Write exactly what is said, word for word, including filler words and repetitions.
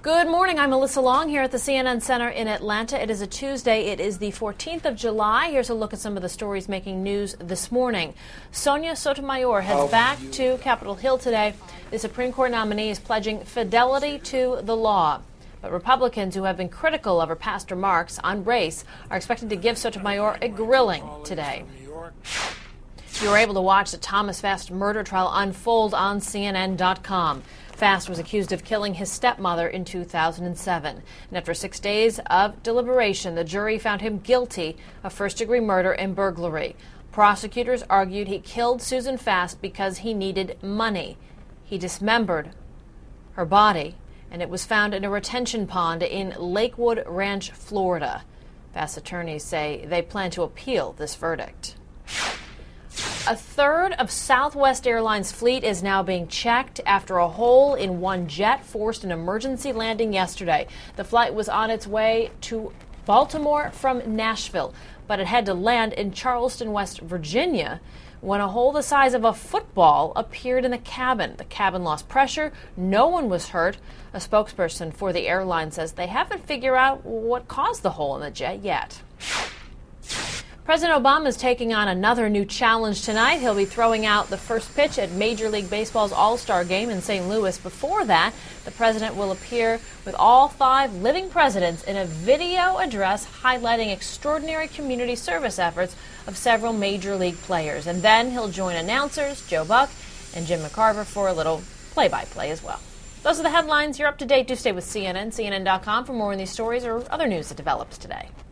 Good morning. I'm Melissa Long here at the C N N Center in Atlanta. It is a Tuesday. It is the fourteenth of July. Here's a look at some of the stories making news this morning. Sonia Sotomayor heads oh, back you. to Capitol Hill today. The Supreme Court nominee is pledging fidelity to the law. But Republicans who have been critical of her past remarks on race are expected to give Sotomayor a grilling today. You were able to watch the Thomas Fast murder trial unfold on C N N dot com. Fast was accused of killing his stepmother in two thousand seven. And after six days of deliberation, the jury found him guilty of first-degree murder and burglary. Prosecutors argued he killed Susan Fast because he needed money. He dismembered her body, and it was found in a retention pond in Lakewood Ranch, Florida. Fast's attorneys say they plan to appeal this verdict. A third of Southwest Airlines' fleet is now being checked after a hole in one jet forced an emergency landing yesterday. The flight was on its way to Baltimore from Nashville, but it had to land in Charleston, West Virginia, when a hole the size of a football appeared in the cabin. The cabin lost pressure. No one was hurt. A spokesperson for the airline says they haven't figured out what caused the hole in the jet yet. President Obama is taking on another new challenge tonight. He'll be throwing out the first pitch at Major League Baseball's All-Star Game in Saint Louis. Before that, the president will appear with all five living presidents in a video address highlighting extraordinary community service efforts of several Major League players. And then he'll join announcers Joe Buck and Jim McCarver for a little play-by-play as well. Those are the headlines. You're up to date. Do stay with C N N, C N N dot com for more on these stories or other news that develops today.